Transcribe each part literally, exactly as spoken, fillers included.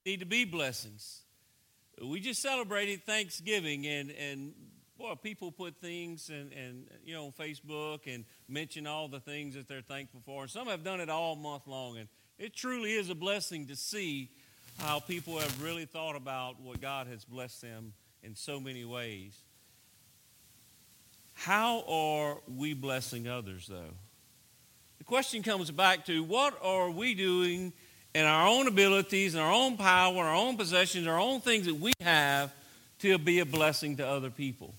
need to be blessings. We just celebrated Thanksgiving, and, and boy, people put things and, and you know on Facebook and mention all the things that they're thankful for. And some have done it all month long, and it truly is a blessing to see how people have really thought about what God has blessed them in so many ways. How are we blessing others, though? The question comes back to, what are we doing in our own abilities, and our own power, our own possessions, our own things that we have to be a blessing to other people?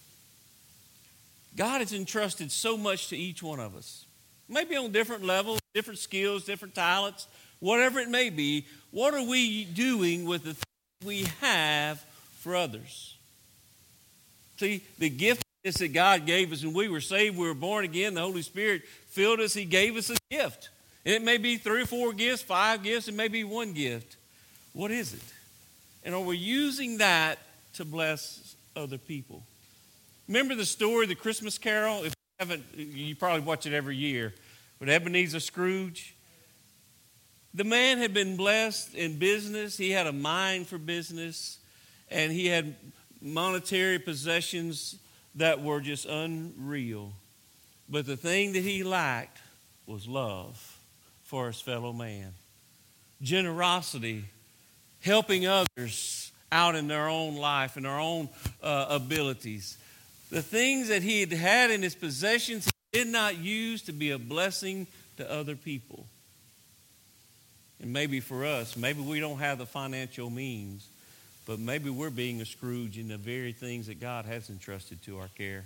God has entrusted so much to each one of us. Maybe on different levels, different skills, different talents, whatever it may be. What are we doing with the things we have for others? See, the gift that God gave us when we were saved, we were born again, the Holy Spirit filled us, He gave us a gift. And it may be three or four gifts, five gifts, it may be one gift. What is it? And are we using that to bless other people? Remember the story, the Christmas Carol? If you haven't, you probably watch it every year. But Ebenezer Scrooge, the man had been blessed in business. He had a mind for business, and he had monetary possessions that were just unreal. But the thing that he lacked was love for his fellow man. Generosity, helping others out in their own life and their own uh, abilities. The things that he had had in his possessions, he did not use to be a blessing to other people. And maybe for us, maybe we don't have the financial means, but maybe we're being a Scrooge in the very things that God has entrusted to our care.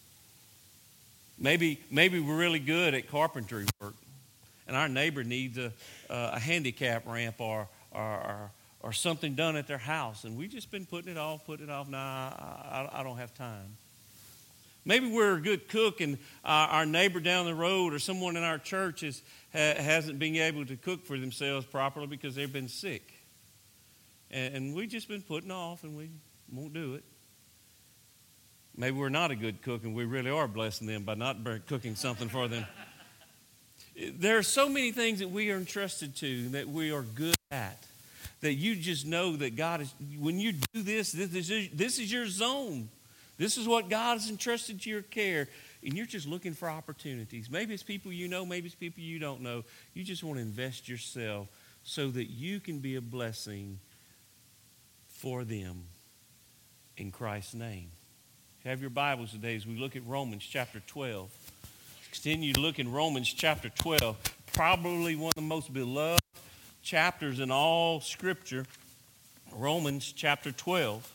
Maybe, maybe we're really good at carpentry work, and our neighbor needs a, a handicap ramp or, or, or, or something done at their house, and we've just been putting it off, putting it off. Nah, I, I, I don't have time. Maybe we're a good cook, and our, our neighbor down the road or someone in our church is, ha, hasn't been able to cook for themselves properly because they've been sick. And, and we've just been putting off, and we won't do it. Maybe we're not a good cook, and we really are blessing them by not cooking something for them. There are so many things that we are entrusted to that we are good at, that you just know that God is, when you do this, this is, this is your zone. This is what God has entrusted to your care, and you're just looking for opportunities. Maybe it's people you know, maybe it's people you don't know. You just want to invest yourself so that you can be a blessing for them in Christ's name. Have your Bibles today as we look at Romans chapter twelve. Continue to look in Romans chapter twelve, probably one of the most beloved chapters in all Scripture, Romans chapter twelve.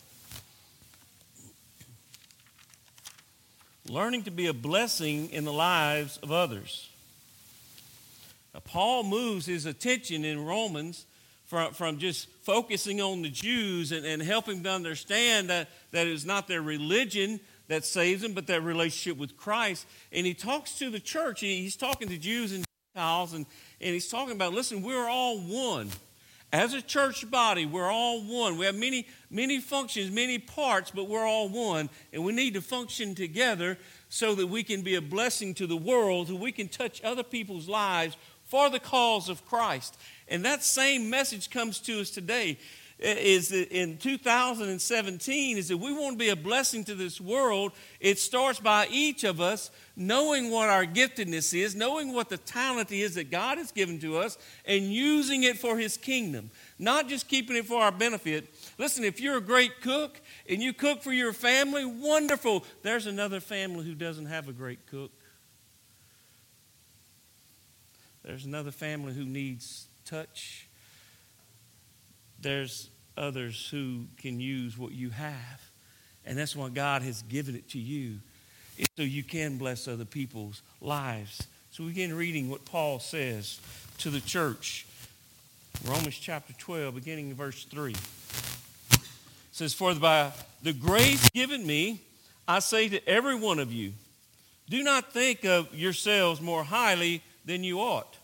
Learning to be a blessing in the lives of others. Now, Paul moves his attention in Romans from, from just focusing on the Jews and, and helping them to understand that, that it's not their religion that saves them, but their relationship with Christ. And he talks to the church. He's talking to Jews and Gentiles, and, and he's talking about, listen, we're all one. As a church body, we're all one. We have many, many functions, many parts, but we're all one. And we need to function together so that we can be a blessing to the world, so we can touch other people's lives for the cause of Christ. And that same message comes to us today. Is that in two thousand seventeen, is that we want to be a blessing to this world. It starts by each of us knowing what our giftedness is, knowing what the talent is that God has given to us, and using it for His kingdom, not just keeping it for our benefit. Listen, if you're a great cook and you cook for your family, wonderful. There's another family who doesn't have a great cook. There's another family who needs touch. There's others who can use what you have. And that's why God has given it to you, so you can bless other people's lives. So we begin reading what Paul says to the church. Romans chapter twelve, beginning in verse three. It says, "For by the grace given me, I say to every one of you, do not think of yourselves more highly than you ought,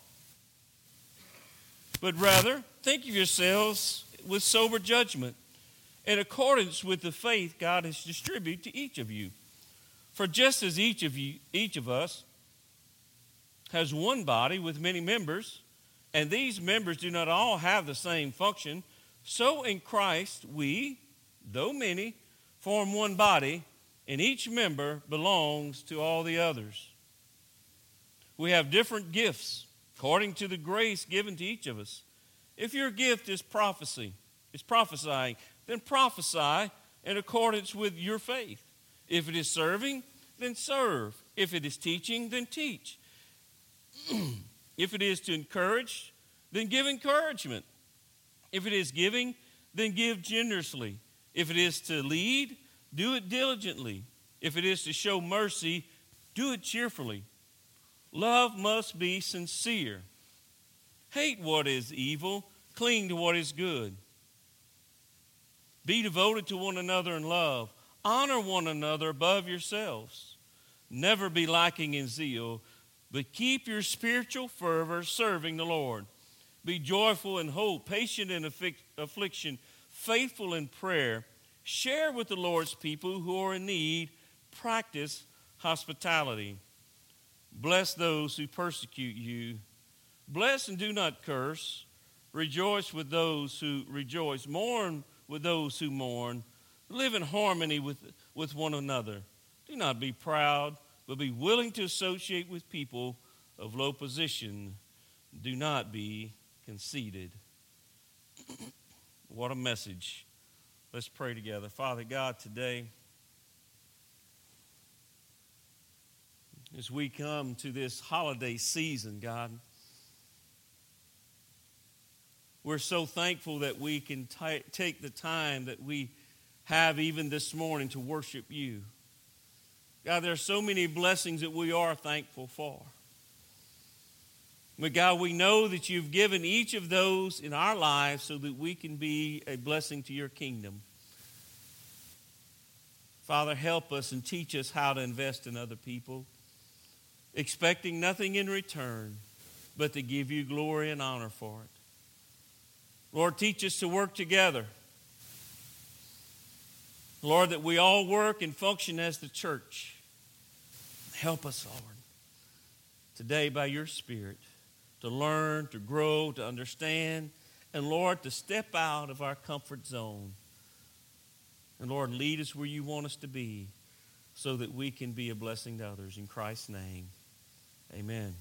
but rather think of yourselves with sober judgment, in accordance with the faith God has distributed to each of you. For just as each of you, each of us has one body with many members, and these members do not all have the same function, So in Christ we, though many, form one body, and each member belongs to all the others. We have different gifts according to the grace given to each of us. If your gift is prophecy, is prophesying, then prophesy in accordance with your faith. If it is serving, then serve. If it is teaching, then teach. If it is to encourage, then give encouragement. If it is giving, then give generously. If it is to lead, do it diligently. If it is to show mercy, do it cheerfully. Love must be sincere. Hate what is evil, cling to what is good. Be devoted to one another in love. Honor one another above yourselves. Never be lacking in zeal, but keep your spiritual fervor serving the Lord. Be joyful in hope, patient in affliction, faithful in prayer. Share with the Lord's people who are in need. Practice hospitality. Bless those who persecute you. Bless and do not curse. Rejoice with those who rejoice. Mourn with those who mourn. Live in harmony with, with one another. Do not be proud, but be willing to associate with people of low position. Do not be conceited. What a message. Let's pray together. Father God, today, as we come to this holiday season, God, we're so thankful that we can t- take the time that we have even this morning to worship you. God, there are so many blessings that we are thankful for. But God, we know that you've given each of those in our lives so that we can be a blessing to your kingdom. Father, help us and teach us how to invest in other people, expecting nothing in return, but to give you glory and honor for it. Lord, teach us to work together. Lord, that we all work and function as the church. Help us, Lord, today by your Spirit to learn, to grow, to understand, and Lord, to step out of our comfort zone. And Lord, lead us where you want us to be so that we can be a blessing to others. In Christ's name, amen.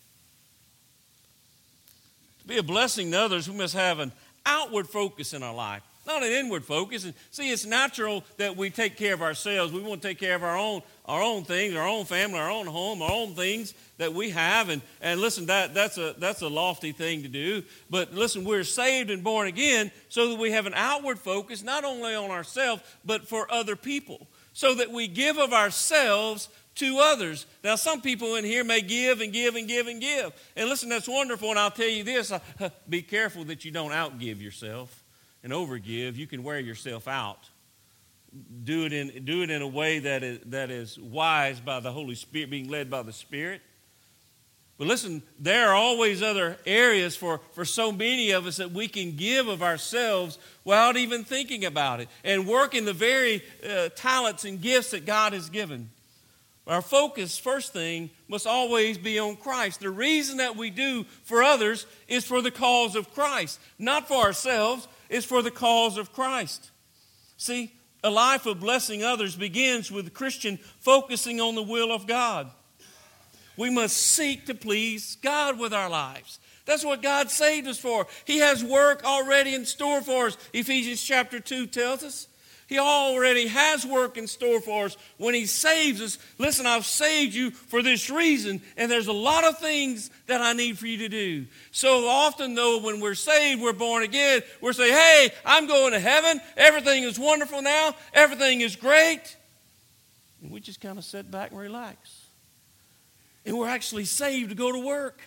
To be a blessing to others, we must have an outward focus in our life, not an inward focus. And see, it's natural that we take care of ourselves. We want to take care of our own our own things, our own family, our own home, our own things that we have. And, and listen, that that's a that's a lofty thing to do. But listen, we're saved and born again so that we have an outward focus, not only on ourselves, but for other people, so that we give of ourselves to others. Now, some people in here may give and give and give and give. And listen, that's wonderful. And I'll tell you this, be careful that you don't outgive yourself and overgive. You can wear yourself out. Do it in, do it in a way that is, that is wise by the Holy Spirit, being led by the Spirit. But listen, there are always other areas for, for so many of us that we can give of ourselves without even thinking about it and work in the very uh, talents and gifts that God has given. Our focus, first thing, must always be on Christ. The reason that we do for others is for the cause of Christ. Not for ourselves, it's for the cause of Christ. See, a life of blessing others begins with the Christian focusing on the will of God. We must seek to please God with our lives. That's what God saved us for. He has work already in store for us. Ephesians chapter two tells us. He already has work in store for us when he saves us. Listen, I've saved you for this reason, and there's a lot of things that I need for you to do. So often, though, when we're saved, we're born again, we're saying, hey, I'm going to heaven. Everything is wonderful now. Everything is great. And we just kind of sit back and relax. And we're actually saved to go to work.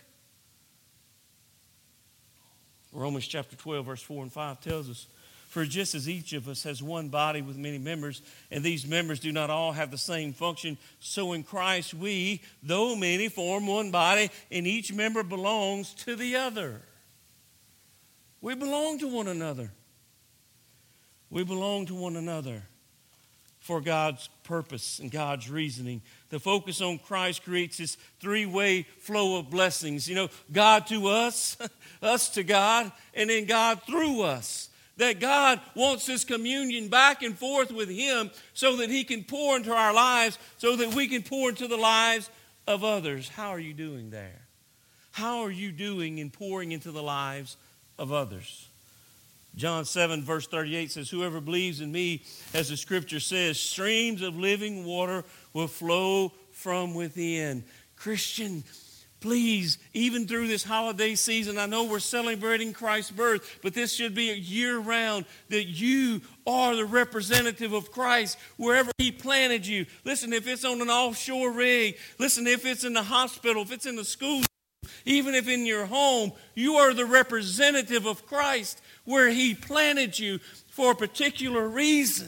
Romans chapter twelve, verse four and five tells us, for just as each of us has one body with many members, and these members do not all have the same function, so in Christ we, though many, form one body, and each member belongs to the other. We belong to one another. We belong to one another for God's purpose and God's reasoning. The focus on Christ creates this three-way flow of blessings. You know, God to us, us to God, and then God through us. That God wants this communion back and forth with Him so that He can pour into our lives, so that we can pour into the lives of others. How are you doing there? How are you doing in pouring into the lives of others? John seven verse thirty-eight says, whoever believes in me, as the scripture says, streams of living water will flow from within. Christian, please, even through this holiday season, I know we're celebrating Christ's birth, but this should be a year-round that you are the representative of Christ wherever He planted you. Listen, if it's on an offshore rig, listen, if it's in the hospital, if it's in the school, even if in your home, you are the representative of Christ where He planted you for a particular reason.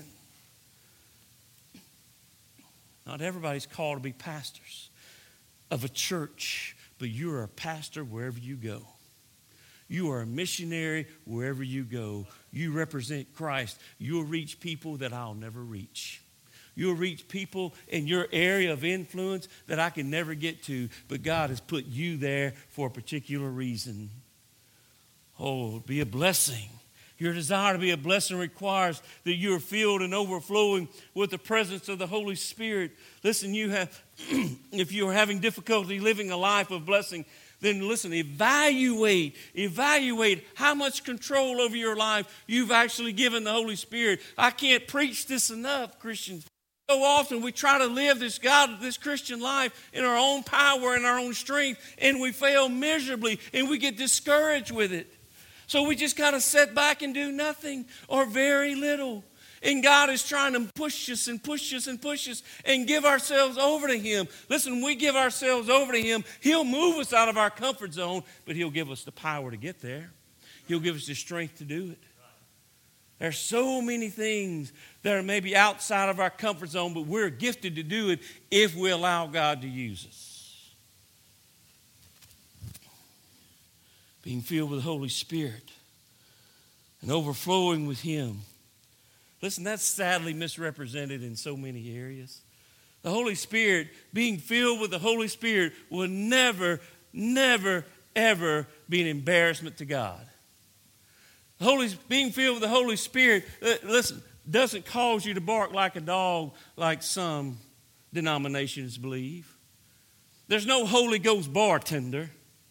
Not everybody's called to be pastors of a church, but you are a pastor wherever you go. You are a missionary wherever you go. You represent Christ. You'll reach people that I'll never reach. You'll reach people in your area of influence that I can never get to, but God has put you there for a particular reason. Oh, be a blessing. Your desire to be a blessing requires that you are filled and overflowing with the presence of the Holy Spirit. Listen, you have, if you are having difficulty living a life of blessing, then listen, evaluate, evaluate how much control over your life you've actually given the Holy Spirit. I can't preach this enough, Christians. So often we try to live this God, this Christian life in our own power and our own strength, and we fail miserably, and we get discouraged with it. So we just kind of sit back and do nothing or very little. And God is trying to push us and push us and push us and give ourselves over to Him. Listen, when we give ourselves over to Him, He'll move us out of our comfort zone, but He'll give us the power to get there. He'll give us the strength to do it. There's so many things that are maybe outside of our comfort zone, but we're gifted to do it if we allow God to use us. Being filled with the Holy Spirit and overflowing with Him. Listen, that's sadly misrepresented in so many areas. The Holy Spirit, being filled with the Holy Spirit, will never, never, ever be an embarrassment to God. The Holy, being filled with the Holy Spirit, uh, listen, doesn't cause you to bark like a dog like some denominations believe. There's no Holy Ghost bartender.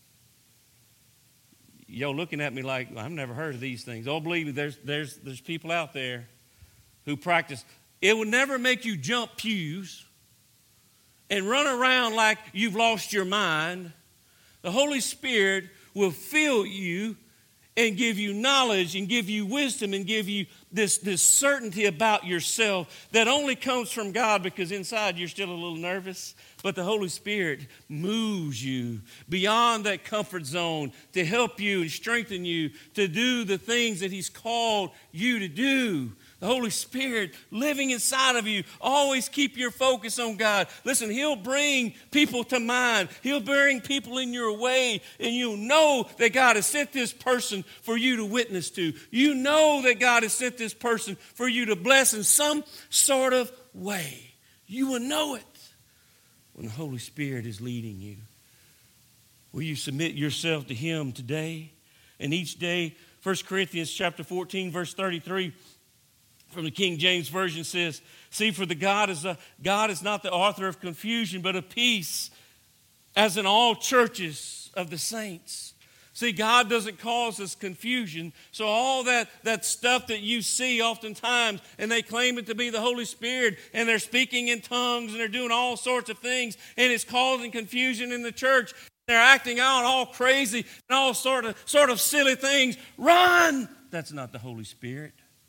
Y'all looking at me like, well, I've never heard of these things. Oh, believe me, there's, there's, there's people out there who practice. It will never make you jump pews and run around like you've lost your mind. The Holy Spirit will fill you and give you knowledge and give you wisdom and give you this, this certainty about yourself that only comes from God, because inside you're still a little nervous. But the Holy Spirit moves you beyond that comfort zone to help you and strengthen you to do the things that He's called you to do. The Holy Spirit living inside of you. Always keep your focus on God. Listen, He'll bring people to mind. He'll bring people in your way, and you'll know that God has sent this person for you to witness to. You know that God has sent this person for you to bless in some sort of way. You will know it when the Holy Spirit is leading you. Will you submit yourself to Him today and each day? First Corinthians chapter fourteen, verse thirty-three. From the King James Version says, see, for the God is a, God is not the author of confusion, but of peace, as in all churches of the saints. See, God doesn't cause us confusion. So all that, that stuff that you see oftentimes, and they claim it to be the Holy Spirit, and they're speaking in tongues, and they're doing all sorts of things, and it's causing confusion in the church. They're acting out all crazy and all sort of, sort of silly things. Run! That's not the Holy Spirit.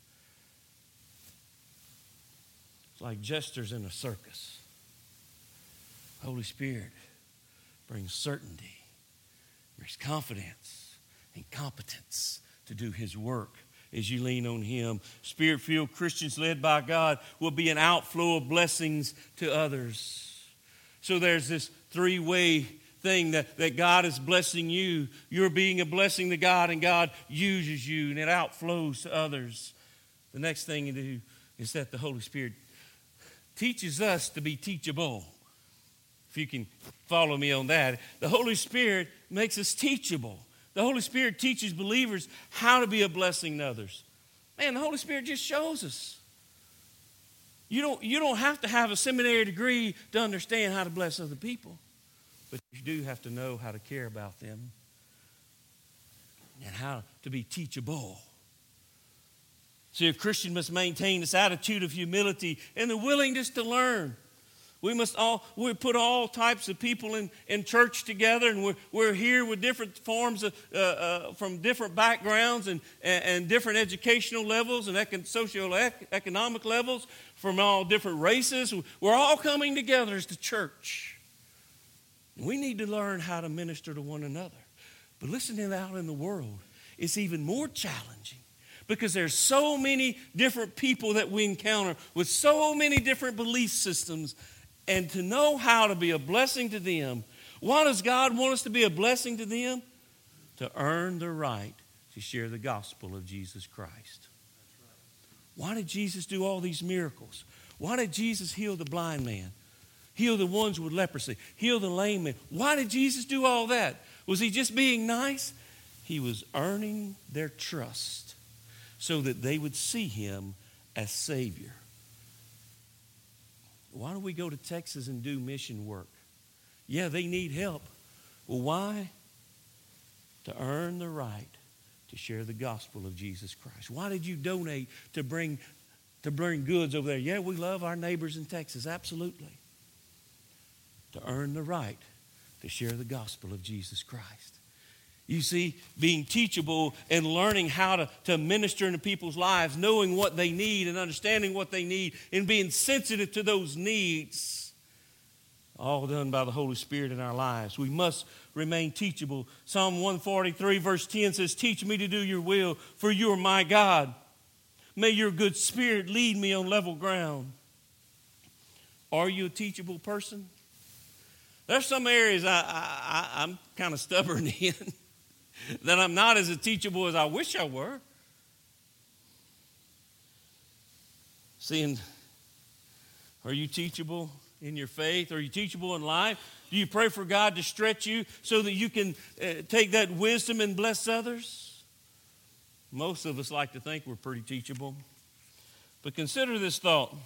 It's like jesters in a circus. Holy Spirit brings certainty, brings confidence and competence to do His work as you lean on Him. Spirit-filled Christians led by God will be an outflow of blessings to others. So there's this three-way thing that, that God is blessing you. You're being a blessing to God, and God uses you, and it outflows to others. The next thing you do is that the Holy Spirit teaches us to be teachable. If you can follow me on that. The Holy Spirit makes us teachable. The Holy Spirit teaches believers how to be a blessing to others. Man, the Holy Spirit just shows us. You don't, you don't have to have a seminary degree to understand how to bless other people. But you do have to know how to care about them and how to be teachable. See, a Christian must maintain this attitude of humility and the willingness to learn. We must all, we put all types of people in, in church together, and we're, we're here with different forms of, uh, uh, from different backgrounds and, and, and different educational levels and econ, socio-economic levels from all different races. We're all coming together as the church. We need to learn how to minister to one another. But listening out in the world is even more challenging because there's so many different people that we encounter with so many different belief systems. And to know how to be a blessing to them. Why does God want us to be a blessing to them? To earn the right to share the gospel of Jesus Christ. Why did Jesus do all these miracles? Why did Jesus heal the blind man? Heal the ones with leprosy? Heal the lame man? Why did Jesus do all that? Was he just being nice? He was earning their trust so that they would see him as Savior. Why don't we go to Texas and do mission work? Yeah, they need help. Well, why? To earn the right to share the gospel of Jesus Christ. Why did you donate to bring, to bring goods over there? Yeah, we love our neighbors in Texas, absolutely. To earn the right to share the gospel of Jesus Christ. You see, being teachable and learning how to, to minister into people's lives, knowing what they need and understanding what they need and being sensitive to those needs, all done by the Holy Spirit in our lives. We must remain teachable. Psalm one forty-three verse ten says, "Teach me to do your will, for you are my God. May your good spirit lead me on level ground." Are you a teachable person? There's some areas I, I, I, I'm kind of stubborn in. That I'm not as teachable as I wish I were. Seeing, are you teachable in your faith? Are you teachable in life? Do you pray for God to stretch you so that you can uh, take that wisdom and bless others? Most of us like to think we're pretty teachable. But consider this thought.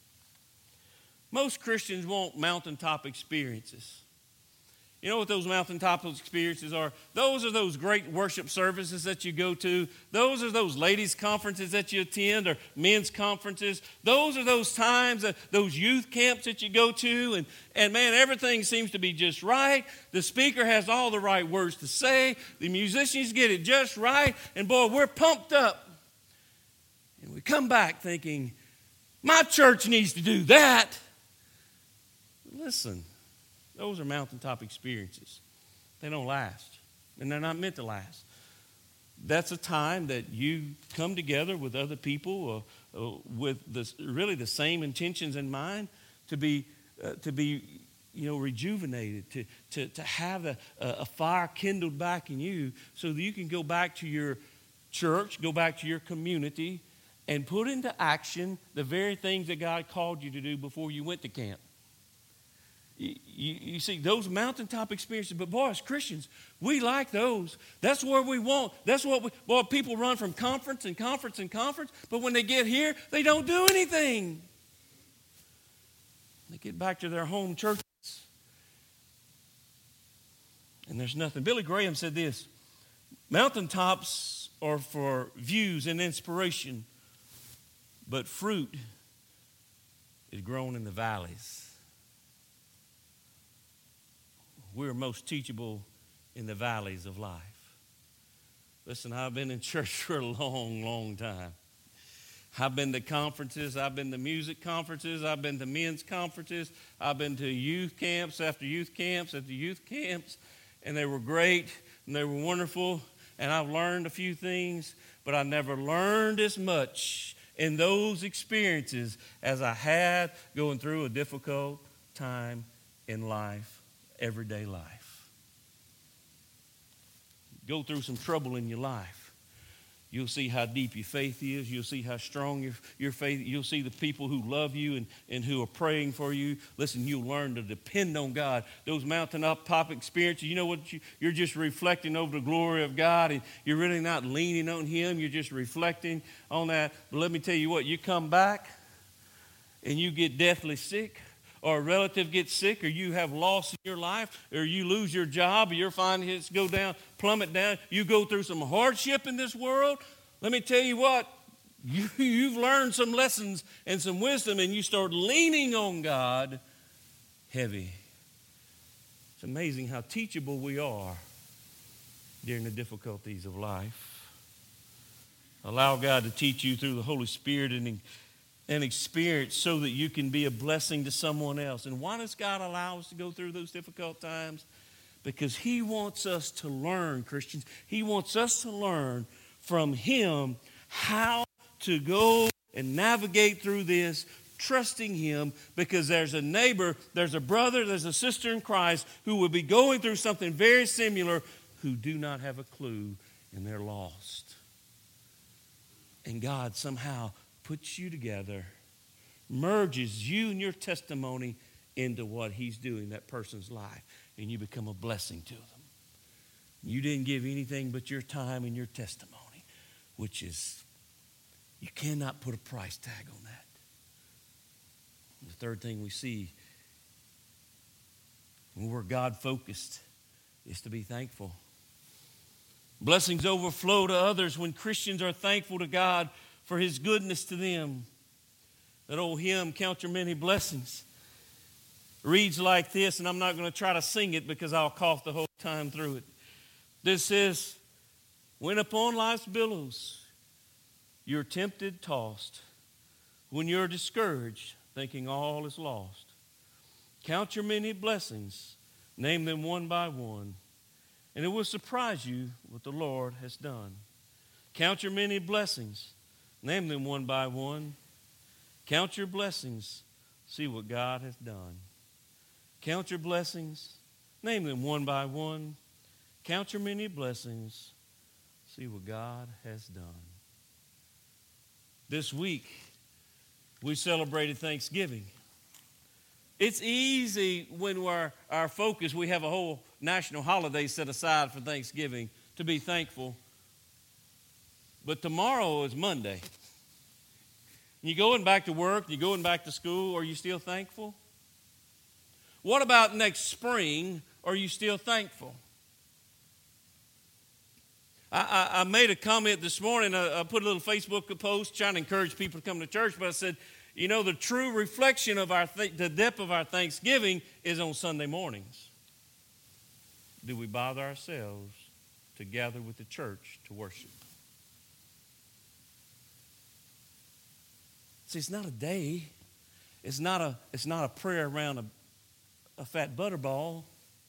Most Christians want mountaintop experiences. You know what those mountaintop experiences are? Those are those great worship services that you go to. Those are those ladies' conferences that you attend or men's conferences. Those are those times, uh, those youth camps that you go to. And, and man, everything seems to be just right. The speaker has all the right words to say. The musicians get it just right. And boy, we're pumped up. And we come back thinking, my church needs to do that. Listen. Those are mountaintop experiences. They don't last, and they're not meant to last. That's a time that you come together with other people uh, uh, with this, really the same intentions in mind to be, uh, to be, you know, rejuvenated, to to to have a, a fire kindled back in you, so that you can go back to your church, go back to your community, and put into action the very things that God called you to do before you went to camp. You, you, you see, those mountaintop experiences, but boy, as Christians, we like those. That's where we want. That's what we, boy, people run from conference and conference and conference, but when they get here, they don't do anything. They get back to their home churches, and there's nothing. Billy Graham said this, mountaintops are for views and inspiration, but fruit is grown in the valleys. We're most teachable in the valleys of life. Listen, I've been in church for a long, long time. I've been to conferences. I've been to music conferences. I've been to men's conferences. I've been to youth camps after youth camps after youth camps. And they were great and they were wonderful. And I've learned a few things, but I never learned as much in those experiences as I had going through a difficult time in life. Everyday life. Go through some trouble in your life. You'll see how deep your faith is. You'll see how strong your, your faith. You'll see the people who love you and, and who are praying for you. Listen, you'll learn to depend on God. Those mountaintop experiences, you know what? You, you're just reflecting over the glory of God, and you're really not leaning on Him. You're just reflecting on that. But let me tell you what, you come back and you get deathly sick, or a relative gets sick, or you have loss in your life, or you lose your job, or your finances go down, plummet down, you go through some hardship in this world, let me tell you what, you, you've learned some lessons and some wisdom, and you start leaning on God heavy. It's amazing how teachable we are during the difficulties of life. Allow God to teach you through the Holy Spirit and and experience so that you can be a blessing to someone else. And why does God allow us to go through those difficult times? Because He wants us to learn, Christians. He wants us to learn from Him how to go and navigate through this, trusting Him, because there's a neighbor, there's a brother, there's a sister in Christ who will be going through something very similar, who do not have a clue, and they're lost. And God somehow puts you together, merges you and your testimony into what He's doing in that person's life, and you become a blessing to them. You didn't give anything but your time and your testimony, which is, you cannot put a price tag on that. And the third thing we see when we're God-focused is to be thankful. Blessings overflow to others when Christians are thankful to God for His goodness to them. That old hymn, Count Your Many Blessings, reads like this, and I'm not going to try to sing it because I'll cough the whole time through it. This says, when upon life's billows you're tempted, tossed, when you're discouraged, thinking all is lost, count your many blessings, name them one by one, and it will surprise you what the Lord has done. Count your many blessings, name them one by one. Count your blessings, see what God has done. Count your blessings, name them one by one. Count your many blessings, see what God has done. This week, we celebrated Thanksgiving. It's easy when we're our focus, we have a whole national holiday set aside for Thanksgiving to be thankful. But tomorrow is Monday. You going back to work, you going back to school, are you still thankful? What about next spring? Are you still thankful? I, I, I made a comment this morning. I, I put a little Facebook post trying to encourage people to come to church, but I said, you know, the true reflection of our th- the depth of our thanksgiving is on Sunday mornings. Do we bother ourselves to gather with the church to worship? See, it's not a day. It's not a, it's not a prayer around a, a fat butterball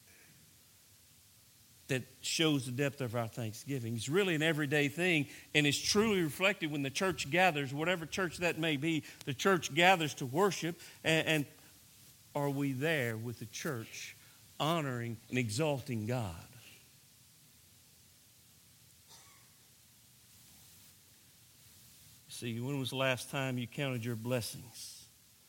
that shows the depth of our thanksgiving. It's really an everyday thing, and it's truly reflected when the church gathers, whatever church that may be, the church gathers to worship, and, and are we there with the church honoring and exalting God? See, when was the last time you counted your blessings?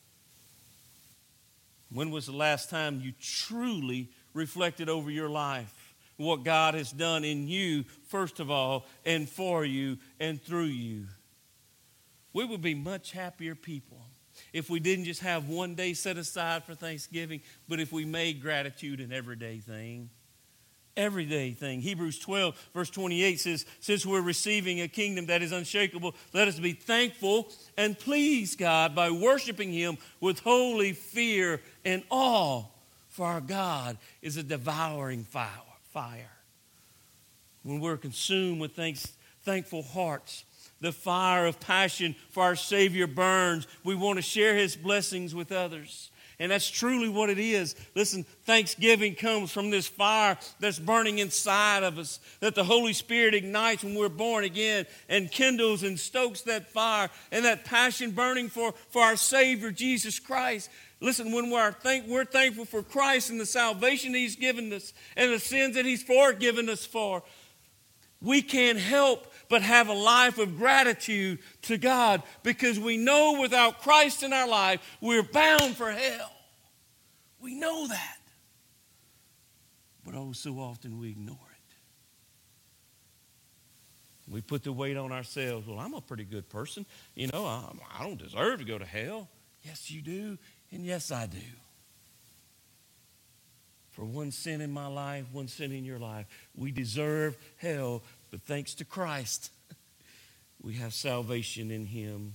When was the last time you truly reflected over your life, what God has done in you, first of all, and for you, and through you? We would be much happier people if we didn't just have one day set aside for Thanksgiving, but if we made gratitude an everyday thing. Everyday thing. Hebrews twelve, verse twenty-eight says, since we're receiving a kingdom that is unshakable, let us be thankful and please God by worshiping Him with holy fear and awe, for our God is a devouring fire. When we're consumed with thanks, thankful hearts, the fire of passion for our Savior burns. We want to share His blessings with others. And that's truly what it is. Listen, thanksgiving comes from this fire that's burning inside of us, that the Holy Spirit ignites when we're born again and kindles and stokes that fire and that passion burning for, for our Savior, Jesus Christ. Listen, when we're, thank, we're thankful for Christ and the salvation He's given us and the sins that He's forgiven us for, we can't help but have a life of gratitude to God, because we know without Christ in our life, we're bound for hell. We know that. But oh, so often we ignore it. We put the weight on ourselves. Well, I'm a pretty good person. You know, I, I don't deserve to go to hell. Yes, you do. And yes, I do. For one sin in my life, one sin in your life, we deserve hell. But thanks to Christ, we have salvation in him.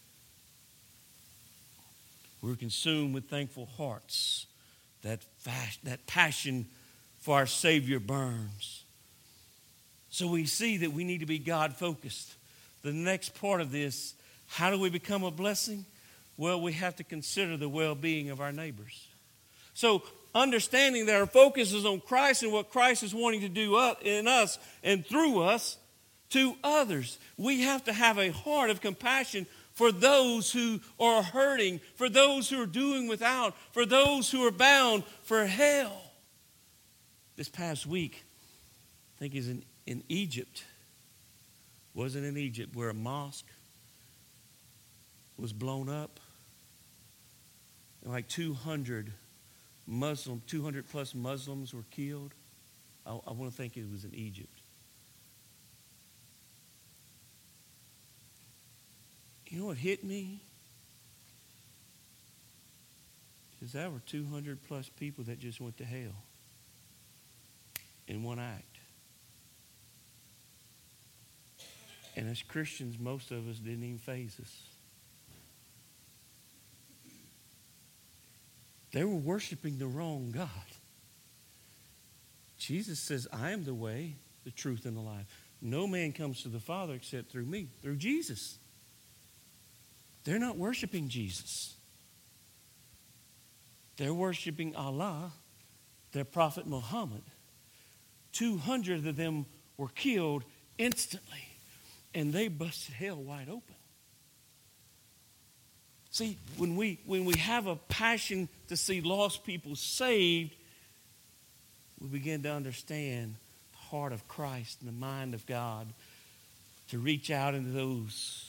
We're consumed with thankful hearts. That, fast, that passion for our Savior burns. So we see that we need to be God-focused. The next part of this, how do we become a blessing? Well, we have to consider the well-being of our neighbors. So understanding that our focus is on Christ and what Christ is wanting to do in us and through us to others, we have to have a heart of compassion for those who are hurting, for those who are doing without, for those who are bound for hell. This past week, I think it's in, in Egypt, wasn't in Egypt, where a mosque was blown up. And like two hundred Muslim, two hundred plus Muslims were killed. I, I want to think it was in Egypt. You know what hit me? Is there were two hundred plus people that just went to hell in one act. And as Christians, most of us didn't even faze us. They were worshiping the wrong God. Jesus says, I am the way, the truth, and the life. No man comes to the Father except through me, through Jesus. They're not worshiping Jesus. They're worshiping Allah, their prophet Muhammad. two hundred of them were killed instantly, and they busted hell wide open. See, when we, when we have a passion to see lost people saved, we begin to understand the heart of Christ and the mind of God to reach out into those.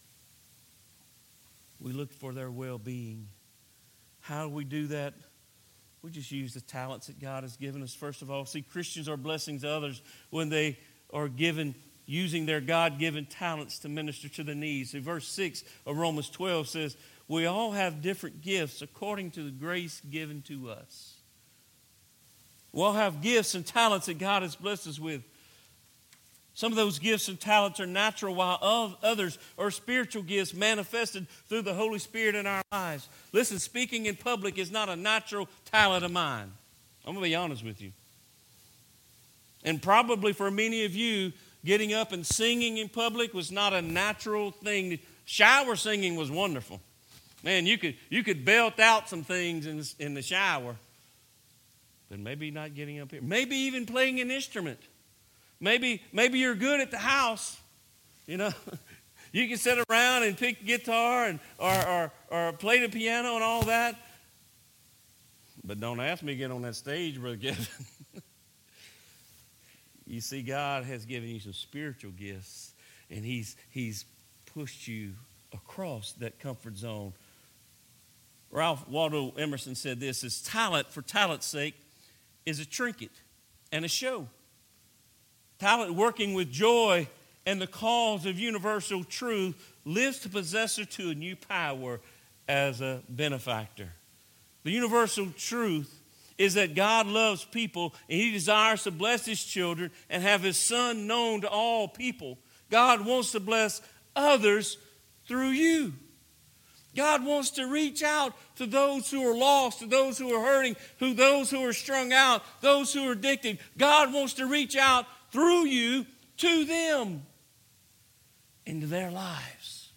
We look for their well-being. How do we do that? We just use the talents that God has given us. First of all, see, Christians are blessings to others when they are given, using their God-given talents to minister to the needs. In verse six of Romans twelve says, we all have different gifts according to the grace given to us. We all have gifts and talents that God has blessed us with. Some of those gifts and talents are natural, while others are spiritual gifts manifested through the Holy Spirit in our lives. Listen, speaking in public is not a natural talent of mine. I'm going to be honest with you. And probably for many of you, getting up and singing in public was not a natural thing. Shower singing was wonderful. Man, you could you could belt out some things in, in the shower. But maybe not getting up here. Maybe even playing an instrument. Maybe, maybe you're good at the house, you know. You can sit around and pick guitar and or, or or play the piano and all that. But don't ask me to get on that stage, Brother Kevin. You see, God has given you some spiritual gifts, and He's He's pushed you across that comfort zone. Ralph Waldo Emerson said this: "His talent, for talent's sake, is a trinket and a show. Talent working with joy and the cause of universal truth lifts the possessor to a new power as a benefactor." The universal truth is that God loves people and He desires to bless His children and have His Son known to all people. God wants to bless others through you. God wants to reach out to those who are lost, to those who are hurting, to those who are strung out, those who are addicted. God wants to reach out through you to them, into their lives.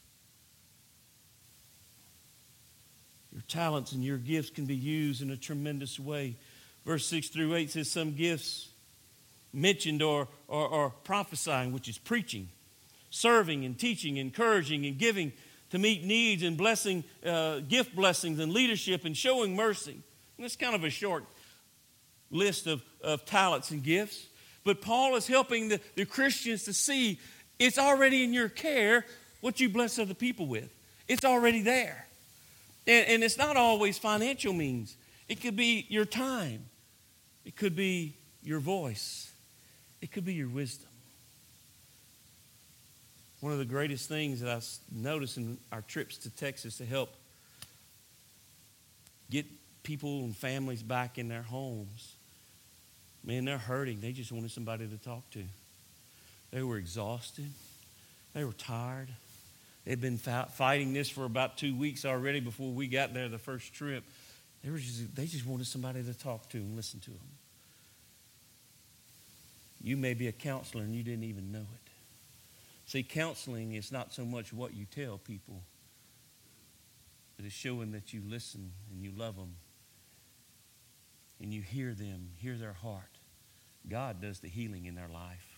Your talents and your gifts can be used in a tremendous way. Verse six through eight says some gifts mentioned are, are, are prophesying, which is preaching, serving and teaching, encouraging and giving to meet needs, and blessing, uh, gift blessings and leadership and showing mercy. And that's kind of a short list of, of talents and gifts. But Paul is helping the, the Christians to see It's already in your care what you bless other people with. It's already there. And, and it's not always financial means. It could be your time. It could be your voice. It could be your wisdom. One of the greatest things that I noticed in our trips to Texas to help get people and families back in their homes, man, they're hurting. They just wanted somebody to talk to. They were exhausted. They were tired. They'd been fighting this for about two weeks already before we got there the first trip. They were just, they just wanted somebody to talk to and listen to them. You may be a counselor and you didn't even know it. See, counseling is not so much what you tell people, but it's showing that you listen and you love them and you hear them, hear their heart. God does the healing in their life.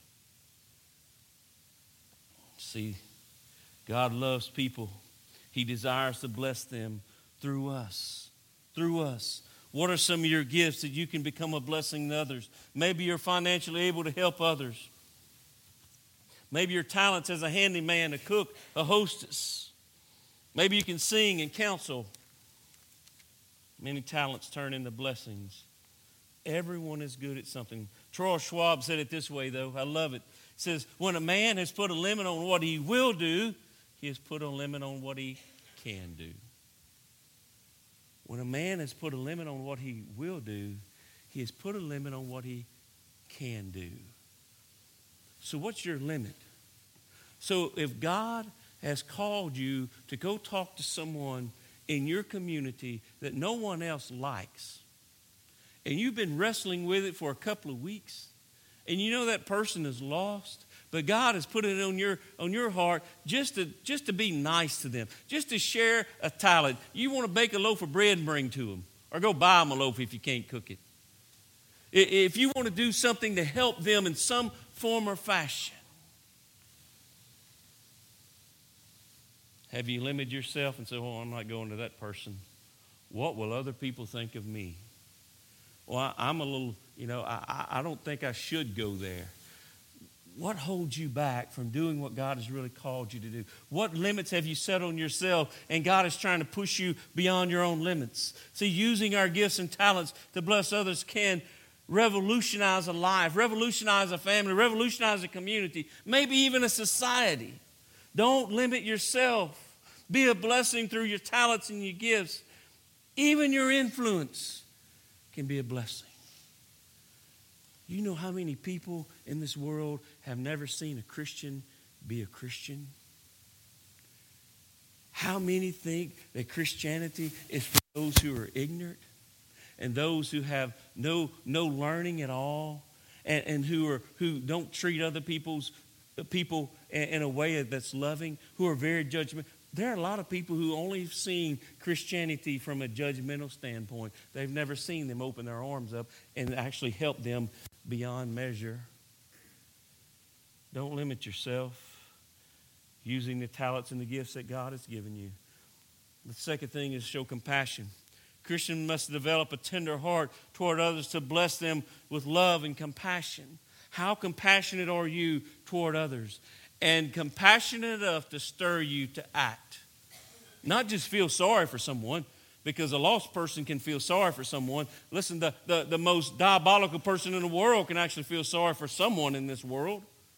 See, God loves people. He desires to bless them through us. Through us. What are some of your gifts that you can become a blessing to others? Maybe you're financially able to help others. Maybe your talents as a handyman, a cook, a hostess. Maybe you can sing and counsel. Many talents turn into blessings. Everyone is good at something. Charles Schwab said it this way, though. I love it. He says, when a man has put a limit on what he will do, he has put a limit on what he can do. When a man has put a limit on what he will do, he has put a limit on what he can do. So what's your limit? So if God has called you to go talk to someone in your community that no one else likes, and you've been wrestling with it for a couple of weeks, and you know that person is lost, but God has put it on your on your heart just to just to be nice to them, just to share a talent. You want to bake a loaf of bread and bring to them, or go buy them a loaf if you can't cook it. If you want to do something to help them in some form or fashion, have you limited yourself and said, "Oh, I'm not going to that person. What will other people think of me?" Well, I, I'm a little, you know, I, I don't think I should go there. What holds you back from doing what God has really called you to do? What limits have you set on yourself and God is trying to push you beyond your own limits? See, using our gifts and talents to bless others can revolutionize a life, revolutionize a family, revolutionize a community, maybe even a society. Don't limit yourself. Be a blessing through your talents and your gifts. Even your influence can be a blessing. You know how many people in this world have never seen a Christian be a Christian? How many think that Christianity is for those who are ignorant and those who have no no learning at all, and, and who are who don't treat other people's people in, in a way that's loving, who are very judgmental? There are a lot of people who only have seen Christianity from a judgmental standpoint. They've never seen them open their arms up and actually help them beyond measure. Don't limit yourself using the talents and the gifts that God has given you. The second thing is show compassion. Christians must develop a tender heart toward others to bless them with love and compassion. How compassionate are you toward others? And compassionate enough to stir you to act. Not just feel sorry for someone, because a lost person can feel sorry for someone. Listen, the, the, the most diabolical person in the world can actually feel sorry for someone in this world.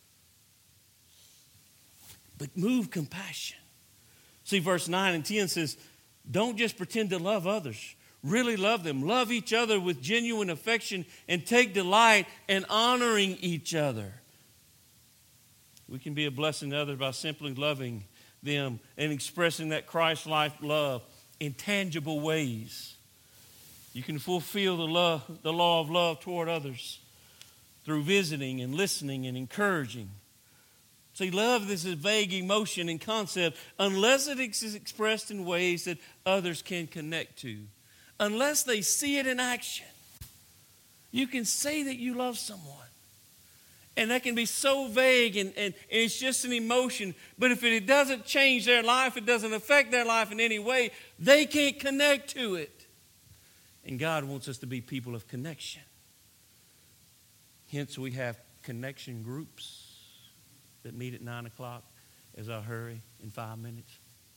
But move compassion. See, verse nine and ten says, don't just pretend to love others. Really love them. Love each other with genuine affection and take delight in honoring each other. We can be a blessing to others by simply loving them and expressing that Christ-like love in tangible ways. You can fulfill the love, the law of love toward others through visiting and listening and encouraging. See, love is a vague emotion and concept unless it is expressed in ways that others can connect to. Unless they see it in action. You can say that you love someone. And that can be so vague and, and, and it's just an emotion. But if it doesn't change their life, it doesn't affect their life in any way, they can't connect to it. And God wants us to be people of connection. Hence we have connection groups that meet at nine o'clock as I hurry in five minutes?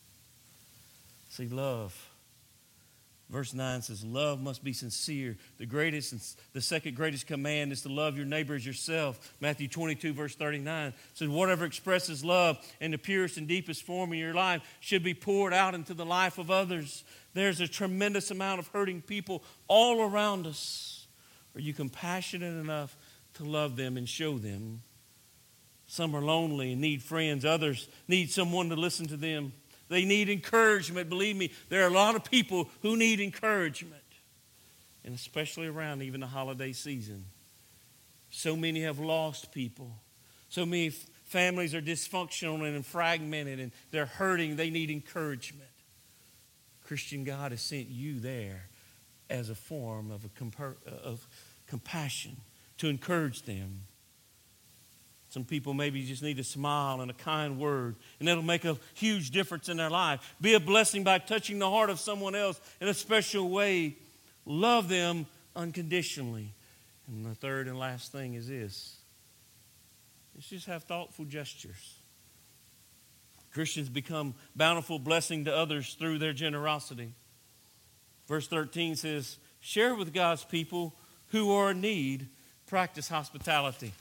See, love. Verse nine says, love must be sincere. The greatest and the second greatest command is to love your neighbor as yourself. Matthew twenty-two, verse thirty-nine says, whatever expresses love in the purest and deepest form in your life should be poured out into the life of others. There's a tremendous amount of hurting people all around us. Are you compassionate enough to love them and show them? Some are lonely and need friends. Others need someone to listen to them. They need encouragement. Believe me, there are a lot of people who need encouragement. And especially around even the holiday season. So many have lost people. So many families are dysfunctional and fragmented and they're hurting. They need encouragement. Christian God has sent you there as a form of, a compar- of compassion to encourage them. Some people maybe just need a smile and a kind word, and that'll make a huge difference in their life. Be a blessing by touching the heart of someone else in a special way. Love them unconditionally. And the third and last thing is this. Let's just have thoughtful gestures. Christians become bountiful blessing to others through their generosity. Verse thirteen says, share with God's people who are in need. Practice hospitality.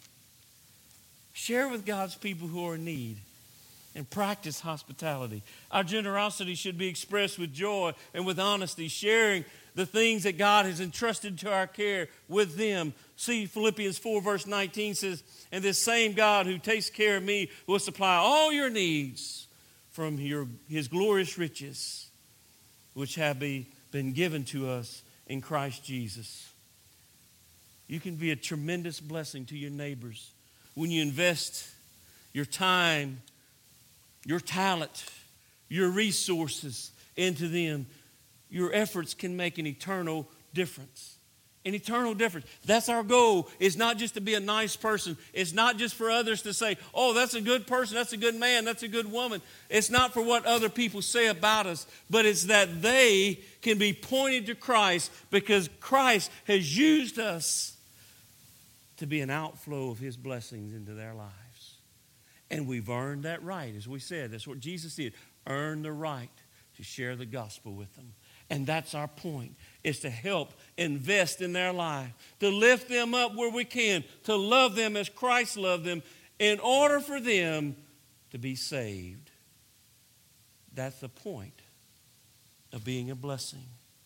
Share with God's people who are in need and practice hospitality. Our generosity should be expressed with joy and with honesty, sharing the things that God has entrusted to our care with them. See, Philippians four verse nineteen says, and this same God who takes care of me will supply all your needs from your, his glorious riches, which have be, been given to us in Christ Jesus. You can be a tremendous blessing to your neighbors when you invest your time, your talent, your resources into them. Your efforts can make an eternal difference. An eternal difference. That's our goal. It's not just to be a nice person. It's not just for others to say, oh, that's a good person, that's a good man, that's a good woman. It's not for what other people say about us, but it's that they can be pointed to Christ because Christ has used us to be an outflow of his blessings into their lives. And we've earned that right. As we said, that's what Jesus did. Earn the right to share the gospel with them. And that's our point, is to help invest in their life, to lift them up where we can, to love them as Christ loved them in order for them to be saved. That's the point of being a blessing.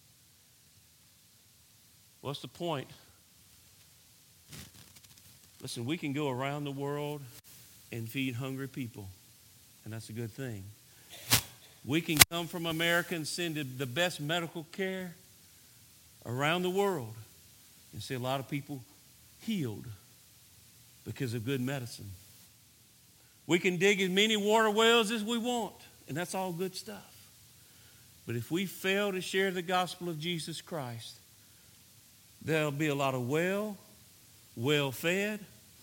What's the point? Listen, we can go around the world and feed hungry people, and that's a good thing. We can come from America and send the best medical care around the world and see a lot of people healed because of good medicine. We can dig as many water wells as we want, and that's all good stuff. But if we fail to share the gospel of Jesus Christ, there'll be a lot of well, well-fed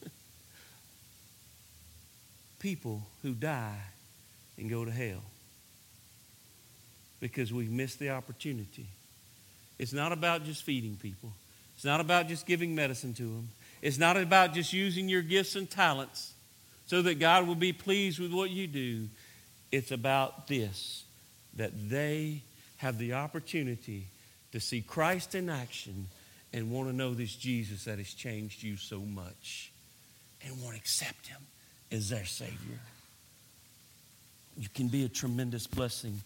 people who die and go to hell because we've missed the opportunity. It's not about just feeding people. It's not about just giving medicine to them. It's not about just using your gifts and talents so that God will be pleased with what you do. It's about this, that they have the opportunity to see Christ in action and want to know this Jesus that has changed you so much and want to accept him as their Savior. You can be a tremendous blessing.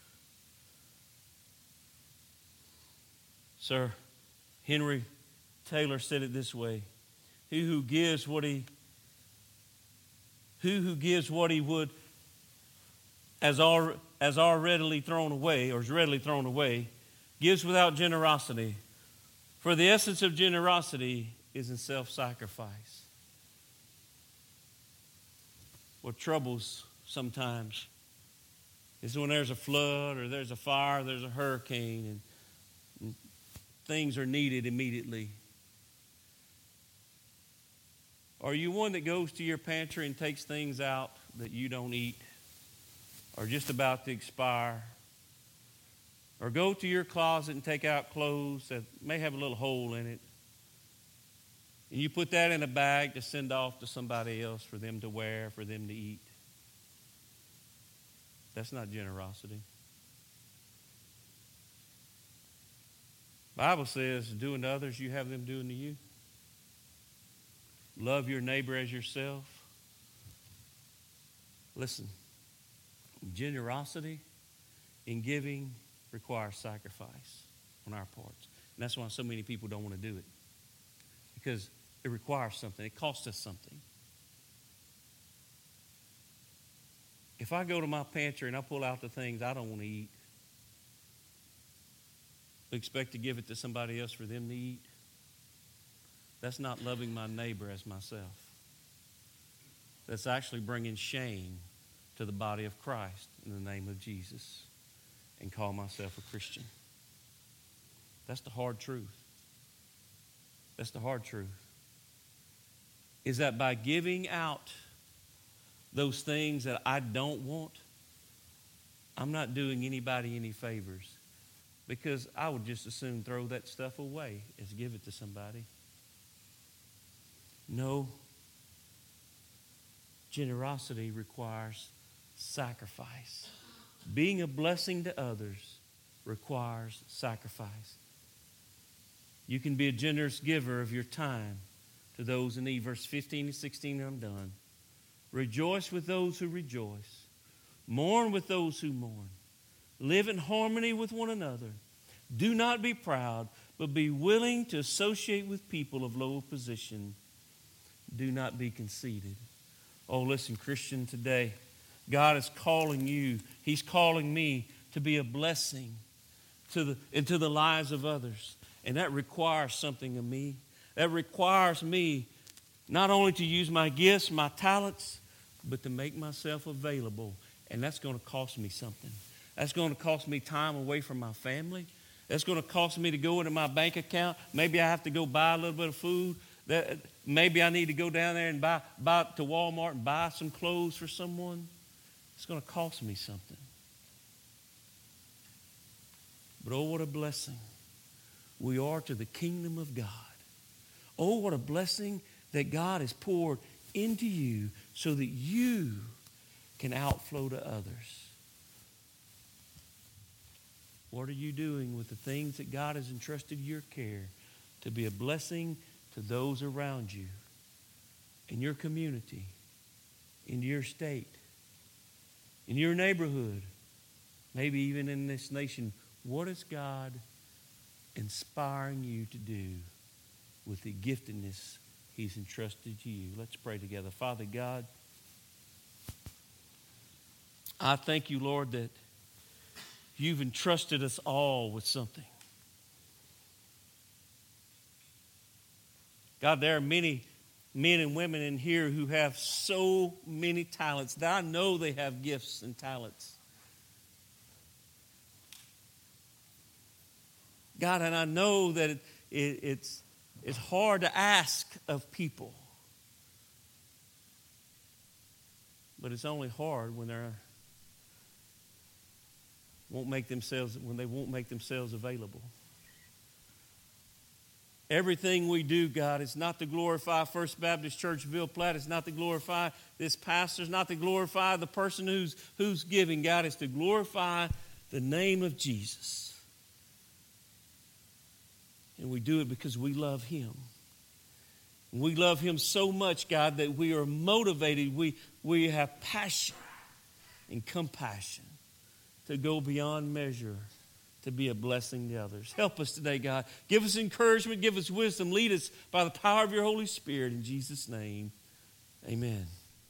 Sir Henry Taylor said it this way: He who gives what he who who gives what he would as all as are readily thrown away, or is readily thrown away, gives without generosity. For the essence of generosity is in self-sacrifice. What troubles sometimes is when there's a flood or there's a fire, there's a hurricane, and, and things are needed immediately. Are you one that goes to your pantry and takes things out that you don't eat or just about to expire? Or go to your closet and take out clothes that may have a little hole in it? and you put that in a bag to send off to somebody else for them to wear, for them to eat. That's not generosity. The Bible says, doing to others, you have them doing to you. Love your neighbor as yourself. Listen, generosity in giving requires sacrifice on our parts. And that's why so many people don't want to do it. Because it requires something. It costs us something. If I go to my pantry and I pull out the things I don't want to eat, expect to give it to somebody else for them to eat, that's not loving my neighbor as myself. That's actually bringing shame to the body of Christ in the name of Jesus and call myself a Christian. That's the hard truth. That's the hard truth. Is that by giving out those things that I don't want, I'm not doing anybody any favors, because I would just as soon throw that stuff away as give it to somebody. No. Generosity requires sacrifice. Being a blessing to others requires sacrifice. You can be a generous giver of your time to those in need. Verse fifteen and sixteen, I'm done. Rejoice with those who rejoice. Mourn with those who mourn. Live in harmony with one another. Do not be proud, but be willing to associate with people of low position. Do not be conceited. Oh, listen, Christian, today, God is calling you. He's calling me to be a blessing to the, into the lives of others. And that requires something of me. That requires me not only to use my gifts, my talents, but to make myself available. And that's going to cost me something. That's going to cost me time away from my family. That's going to cost me to go into my bank account. Maybe I have to go buy a little bit of food. That, maybe I need to go down there and buy, buy to Walmart and buy some clothes for someone. It's going to cost me something. But oh, what a blessing we are to the kingdom of God. Oh, what a blessing that God has poured into you so that you can outflow to others. What are you doing with the things that God has entrusted your care to be a blessing to those around you, in your community, in your state, in your neighborhood, maybe even in this nation? What is God inspiring you to do with the giftedness He's entrusted to you? Let's pray together. Father God, I thank you, Lord, that you've entrusted us all with something. God, there are many men and women in here who have so many talents that I know they have gifts and talents. God, and I know that it, it, it's, it's hard to ask of people. But it's only hard when they're won't make themselves when they won't make themselves available. Everything we do, God, is not to glorify First Baptist Church Ville Platte. It's not to glorify this pastor. It's not to glorify the person who's who's giving. God, it's to glorify the name of Jesus. And we do it because we love Him. We love Him so much, God, that we are motivated. We, we have passion and compassion to go beyond measure, to be a blessing to others. Help us today, God. Give us encouragement. Give us wisdom. Lead us by the power of your Holy Spirit. In Jesus' name, amen.